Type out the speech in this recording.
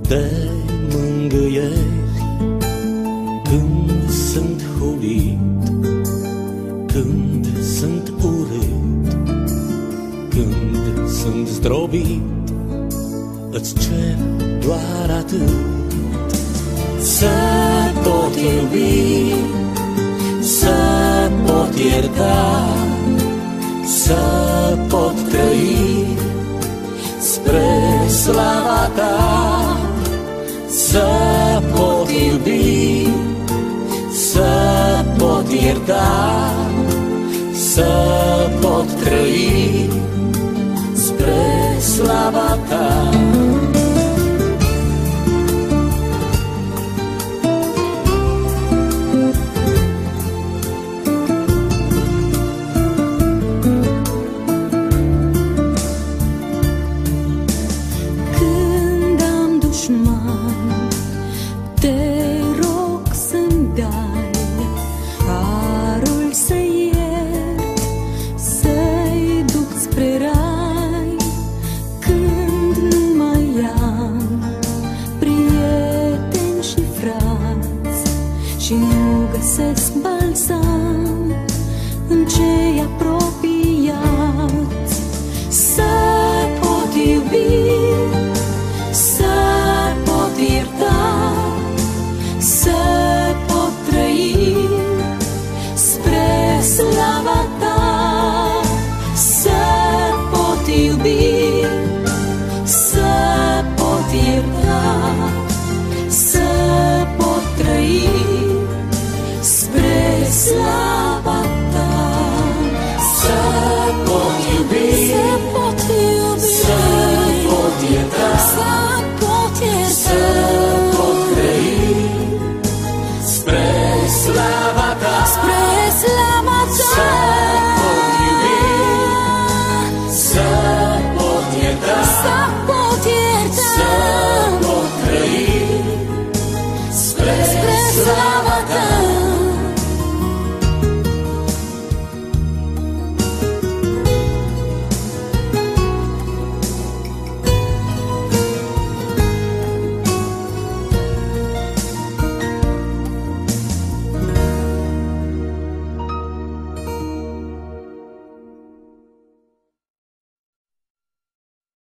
te mângâieri când sunt hulit, când sunt urât, când sunt zdrobit. Îți cer doar atât: să pot iubi, să pot ierta, să pot trăi spre slava ta. Să pot iubi, să pot ierta, să pot trăi spre slava ta. Și nu găsesc balsam în cei apropiați. Să pot iubi, să pot ierta, să pot trăi spre slava ta. Să pot iubi, să pot ierta,